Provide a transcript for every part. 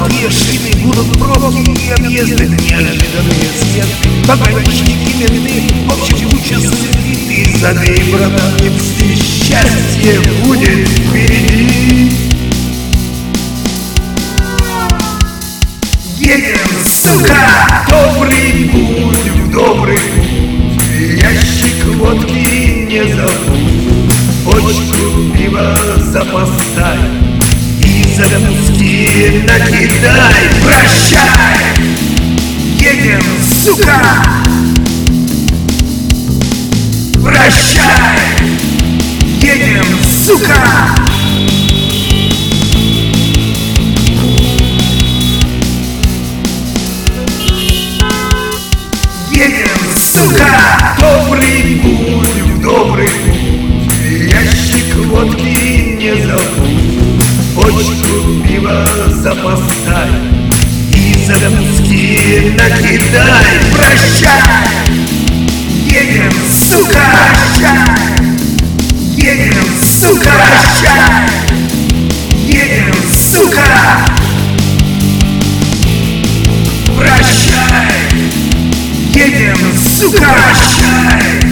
гладкие шины, будут пробки и объезды, неожиданные сметки, пограничники, менты, в общем куча суеты. Забей, братан, не мсти, счастье будет впереди. Едем, сука, добрый путь, в добрый путь, ящик водки не забудь, бочку пива запасай и закуски накидай. Прощай! Едем, сука! Прощай! Едем, сука! Едем, сука, добрый путь, в добрый путь, ящик водки не забудь, бочку пива запасай и закуски накидай. Прощай! Едем, сука! Прощай! Едем, сука! Прощай! Едем, сука! Прощай! Едем, сука! Прощай!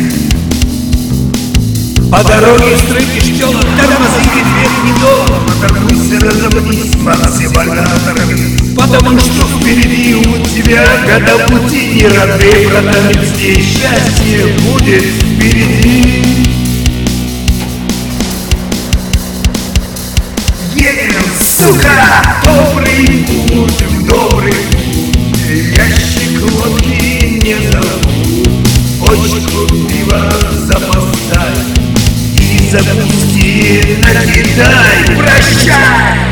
По дороге стройки штёлок, тормозы ведь не дома. Оторвуйся, разомнись, максимально оторвись, потому что впереди у тебя года пути не рады, братан, здесь счастье будет впереди. Едем, сука, добрый путь, в добрый путь, ящик водки не забудь, бочку пива запасай и закуски накидай. Прощай!